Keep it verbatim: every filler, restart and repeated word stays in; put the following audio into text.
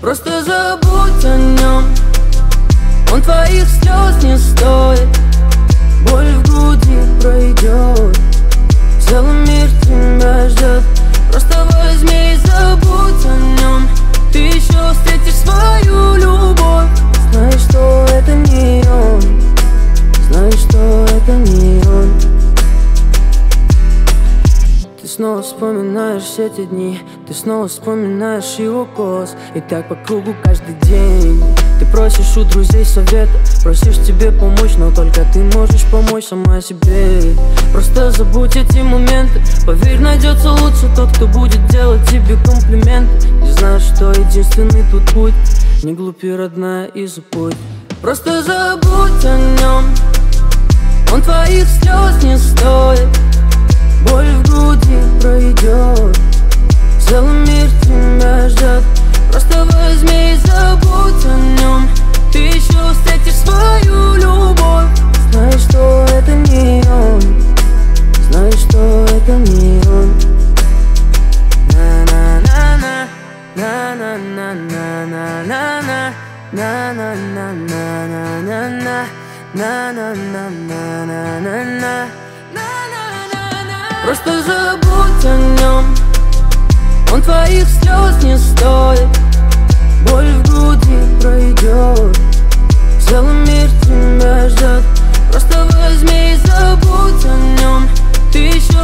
Просто забудь о нем, он твоих слез не стоит. Боль в груди пройдет, целый мир тебя ждет. Просто возьми и забудь о нем, ты еще встретишь свою любовь. Знаешь, что это не он, знаешь, что это не он. Ты снова вспоминаешь все те дни, ты снова вспоминаешь его голос. И так по кругу каждый день. Ты просишь у друзей совета, просишь тебе помочь, но только ты можешь помочь сама себе. Просто забудь эти моменты, поверь, найдется лучше тот, кто будет делать тебе комплименты. И знаешь, что единственный тут путь, не глупи, родная, и забудь. Просто забудь о нем, он твоих слез не стоит. Боль в груди пройдет, целый мир тебя ждет. Просто возьми и забудь о нем, ты еще встретишь свою любовь. Знаешь, что это не он, знаешь, что это не он. На-на-на-на, на-на-на-на-на-на, на-на-на-на-на-на, на-на-на-на-на-на. Просто забудь о нем, он твоих слез не стоит. Боль в груди пройдет, целый мир тебя ждет. Просто возьми и забудь о нем, ты еще